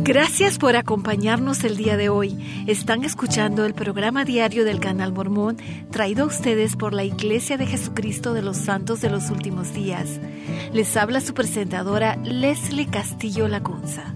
Gracias por acompañarnos el día de hoy. Están escuchando el programa diario del Canal Mormón, traído a ustedes por la Iglesia de Jesucristo de los Santos de los Últimos Días. Les habla su presentadora Leslie Castillo Lacunza.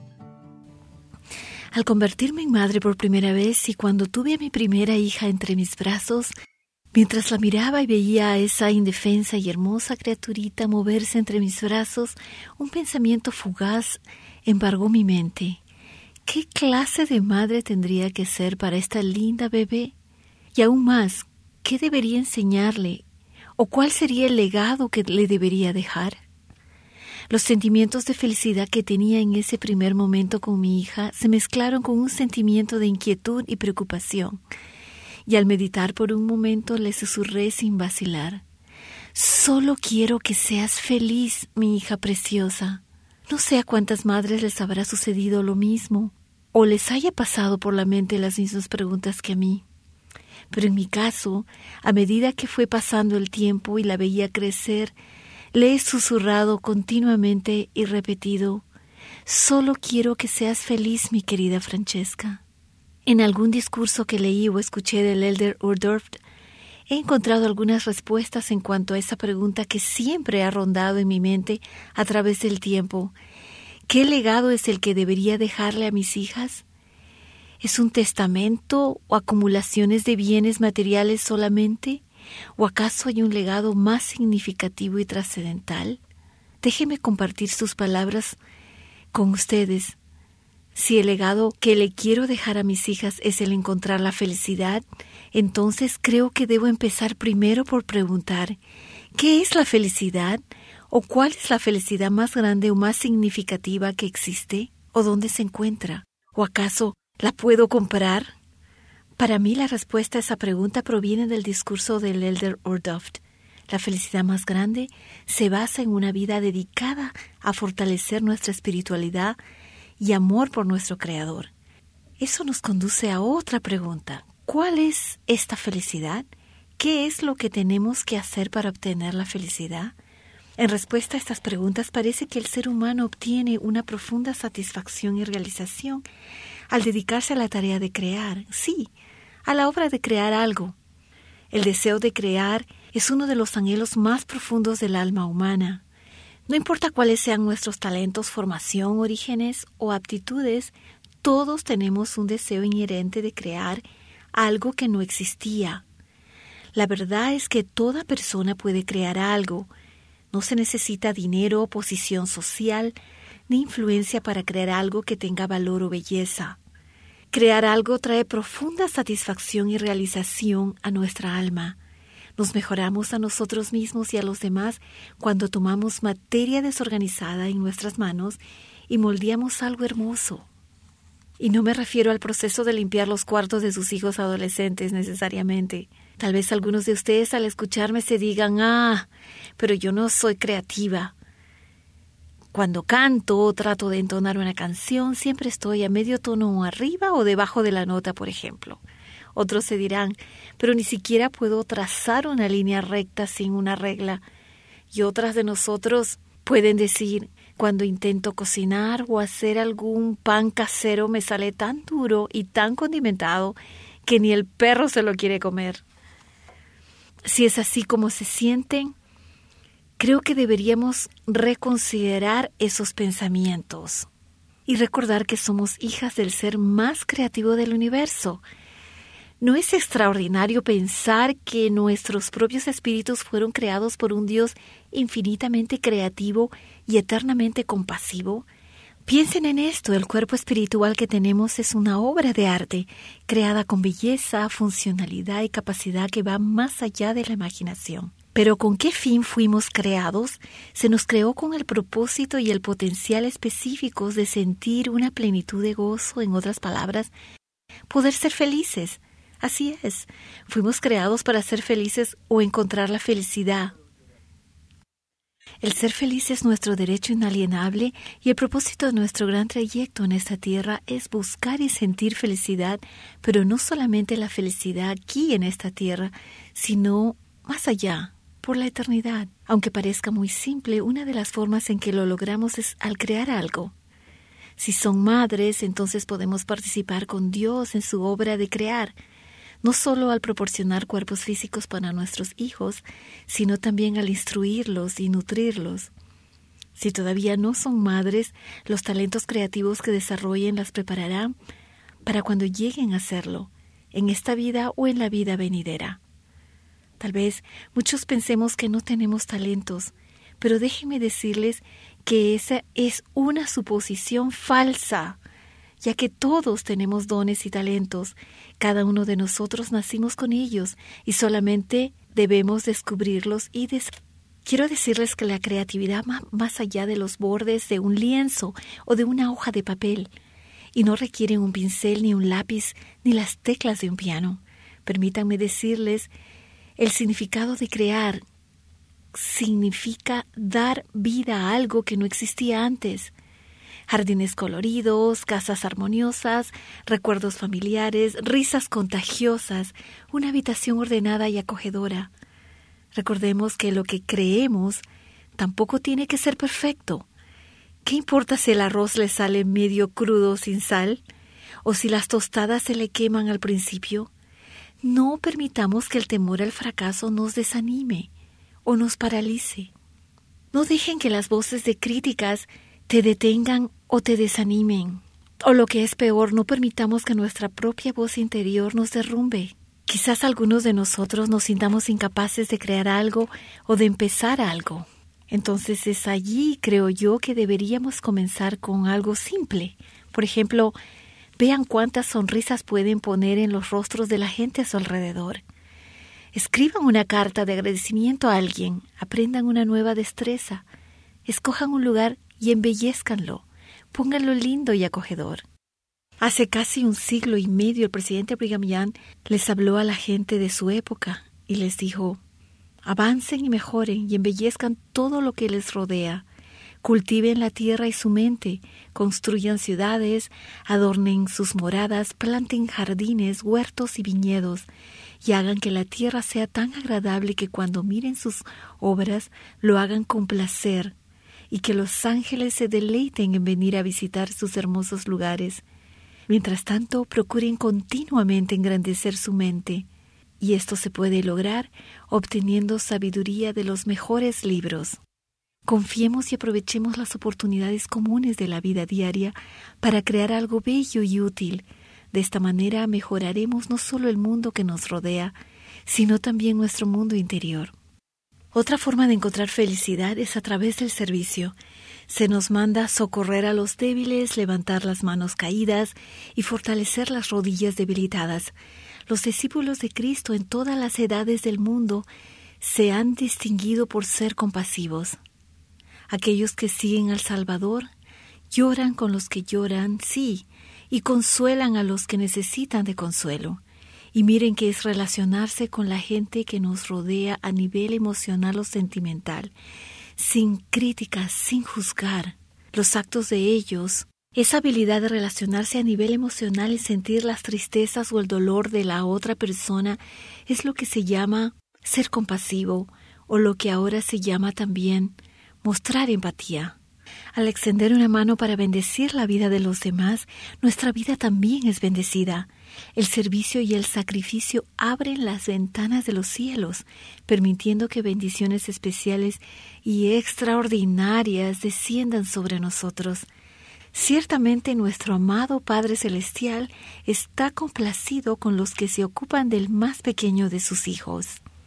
Al convertirme en madre por primera vez y cuando tuve a mi primera hija entre mis brazos, mientras la miraba y veía a esa indefensa y hermosa criaturita moverse entre mis brazos, un pensamiento fugaz embargó mi mente. ¿Qué clase de madre tendría que ser para esta linda bebé? Y aún más, ¿qué debería enseñarle? ¿O cuál sería el legado que le debería dejar? Los sentimientos de felicidad que tenía en ese primer momento con mi hija se mezclaron con un sentimiento de inquietud y preocupación. Y al meditar por un momento le susurré sin vacilar: «Solo quiero que seas feliz, mi hija preciosa». No sé a cuántas madres les habrá sucedido lo mismo, o les haya pasado por la mente las mismas preguntas que a mí. Pero en mi caso, a medida que fue pasando el tiempo y la veía crecer, le he susurrado continuamente y repetido: «Solo quiero que seas feliz, mi querida Francesca». En algún discurso que leí o escuché del Elder Uhrendorf, he encontrado algunas respuestas en cuanto a esa pregunta que siempre ha rondado en mi mente a través del tiempo. ¿Qué legado es el que debería dejarle a mis hijas? ¿Es un testamento o acumulaciones de bienes materiales solamente? ¿O acaso hay un legado más significativo y trascendental? Déjenme compartir sus palabras con ustedes. Si el legado que le quiero dejar a mis hijas es el encontrar la felicidad, entonces creo que debo empezar primero por preguntar: ¿qué es la felicidad? ¿O cuál es la felicidad más grande o más significativa que existe? ¿O dónde se encuentra? ¿O acaso la puedo comprar? Para mí la respuesta a esa pregunta proviene del discurso del Elder Uhrendorf. La felicidad más grande se basa en una vida dedicada a fortalecer nuestra espiritualidad y amor por nuestro Creador. Eso nos conduce a otra pregunta: ¿cuál es esta felicidad? ¿Qué es lo que tenemos que hacer para obtener la felicidad? En respuesta a estas preguntas, parece que el ser humano obtiene una profunda satisfacción y realización al dedicarse a la tarea de crear, sí, a la obra de crear algo. El deseo de crear es uno de los anhelos más profundos del alma humana. No importa cuáles sean nuestros talentos, formación, orígenes o aptitudes, todos tenemos un deseo inherente de crear algo que no existía. La verdad es que toda persona puede crear algo. No se necesita dinero, posición social, ni influencia para crear algo que tenga valor o belleza. Crear algo trae profunda satisfacción y realización a nuestra alma. Nos mejoramos a nosotros mismos y a los demás cuando tomamos materia desorganizada en nuestras manos y moldeamos algo hermoso. Y no me refiero al proceso de limpiar los cuartos de sus hijos adolescentes necesariamente. Tal vez algunos de ustedes al escucharme se digan: pero yo no soy creativa. Cuando canto o trato de entonar una canción, siempre estoy a medio tono arriba o debajo de la nota, por ejemplo. Otros se dirán: pero ni siquiera puedo trazar una línea recta sin una regla. Y otras de nosotros pueden decir: cuando intento cocinar o hacer algún pan casero me sale tan duro y tan condimentado que ni el perro se lo quiere comer. Si es así como se sienten, creo que deberíamos reconsiderar esos pensamientos y recordar que somos hijas del ser más creativo del universo. ¿No es extraordinario pensar que nuestros propios espíritus fueron creados por un Dios infinitamente creativo y eternamente compasivo? Piensen en esto: el cuerpo espiritual que tenemos es una obra de arte, creada con belleza, funcionalidad y capacidad que va más allá de la imaginación. Pero ¿con qué fin fuimos creados? Se nos creó con el propósito y el potencial específicos de sentir una plenitud de gozo, en otras palabras, poder ser felices. Así es, fuimos creados para ser felices o encontrar la felicidad. El ser feliz es nuestro derecho inalienable y el propósito de nuestro gran trayecto en esta tierra es buscar y sentir felicidad, pero no solamente la felicidad aquí en esta tierra, sino más allá, por la eternidad. Aunque parezca muy simple, una de las formas en que lo logramos es al crear algo. Si son madres, entonces podemos participar con Dios en su obra de crear, no solo al proporcionar cuerpos físicos para nuestros hijos, sino también al instruirlos y nutrirlos. Si todavía no son madres, los talentos creativos que desarrollen las prepararán para cuando lleguen a serlo, en esta vida o en la vida venidera. Tal vez muchos pensemos que no tenemos talentos, pero déjenme decirles que esa es una suposición falsa, ya que todos tenemos dones y talentos. Cada uno de nosotros nacimos con ellos y solamente debemos descubrirlos y Quiero decirles que la creatividad va más allá de los bordes de un lienzo o de una hoja de papel, y no requieren un pincel, ni un lápiz, ni las teclas de un piano. Permítanme decirles, el significado de crear significa dar vida a algo que no existía antes. Jardines coloridos, casas armoniosas, recuerdos familiares, risas contagiosas, una habitación ordenada y acogedora. Recordemos que lo que creemos tampoco tiene que ser perfecto. ¿Qué importa si el arroz le sale medio crudo sin sal? ¿O si las tostadas se le queman al principio? No permitamos que el temor al fracaso nos desanime o nos paralice. No dejen que las voces de críticas te detengan o te desanimen. O lo que es peor, no permitamos que nuestra propia voz interior nos derrumbe. Quizás algunos de nosotros nos sintamos incapaces de crear algo o de empezar algo. Entonces es allí, creo yo, que deberíamos comenzar con algo simple. Por ejemplo, vean cuántas sonrisas pueden poner en los rostros de la gente a su alrededor. Escriban una carta de agradecimiento a alguien, aprendan una nueva destreza, escojan un lugar y embellézcanlo, pónganlo lindo y acogedor. Hace casi 1 siglo y medio el presidente Brigham Young les habló a la gente de su época y les dijo: avancen y mejoren y embellezcan todo lo que les rodea. Cultiven la tierra y su mente, construyan ciudades, adornen sus moradas, planten jardines, huertos y viñedos, y hagan que la tierra sea tan agradable que cuando miren sus obras lo hagan con placer, y que los ángeles se deleiten en venir a visitar sus hermosos lugares. Mientras tanto, procuren continuamente engrandecer su mente, y esto se puede lograr obteniendo sabiduría de los mejores libros. Confiemos y aprovechemos las oportunidades comunes de la vida diaria para crear algo bello y útil. De esta manera mejoraremos no solo el mundo que nos rodea, sino también nuestro mundo interior. Otra forma de encontrar felicidad es a través del servicio. Se nos manda socorrer a los débiles, levantar las manos caídas y fortalecer las rodillas debilitadas. Los discípulos de Cristo en todas las edades del mundo se han distinguido por ser compasivos. Aquellos que siguen al Salvador lloran con los que lloran, sí, y consuelan a los que necesitan de consuelo. Y miren que es relacionarse con la gente que nos rodea a nivel emocional o sentimental, sin críticas, sin juzgar los actos de ellos. Esa habilidad de relacionarse a nivel emocional y sentir las tristezas o el dolor de la otra persona es lo que se llama ser compasivo, o lo que ahora se llama también mostrar empatía. Al extender una mano para bendecir la vida de los demás, nuestra vida también es bendecida. El servicio y el sacrificio abren las ventanas de los cielos, permitiendo que bendiciones especiales y extraordinarias desciendan sobre nosotros. Ciertamente nuestro amado Padre Celestial está complacido con los que se ocupan del más pequeño de sus hijos.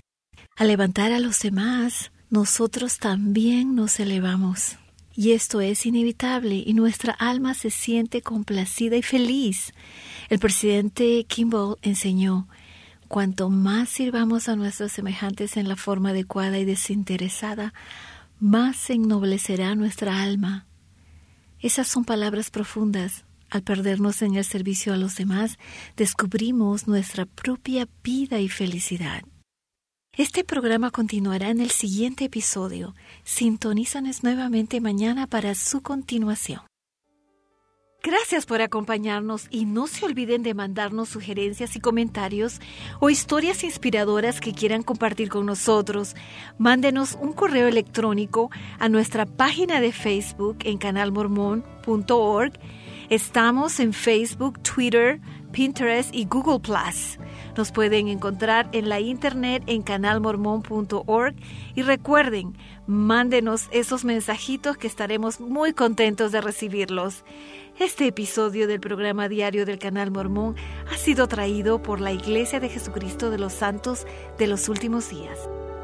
Al levantar a los demás, nosotros también nos elevamos. Y esto es inevitable y nuestra alma se siente complacida y feliz. El presidente Kimball enseñó: cuanto más sirvamos a nuestros semejantes en la forma adecuada y desinteresada, más se ennoblecerá nuestra alma. Esas son palabras profundas. Al perdernos en el servicio a los demás, descubrimos nuestra propia vida y felicidad. Este programa continuará en el siguiente episodio. Sintonízanos nuevamente mañana para su continuación. Gracias por acompañarnos y no se olviden de mandarnos sugerencias y comentarios o historias inspiradoras que quieran compartir con nosotros. Mándenos un correo electrónico a nuestra página de Facebook en canalmormon.org. Estamos en Facebook, Twitter, Pinterest y Google+. Nos pueden encontrar en la internet en canalmormon.org y recuerden, mándenos esos mensajitos que estaremos muy contentos de recibirlos. Este episodio del programa diario del Canal Mormón ha sido traído por la Iglesia de Jesucristo de los Santos de los Últimos Días.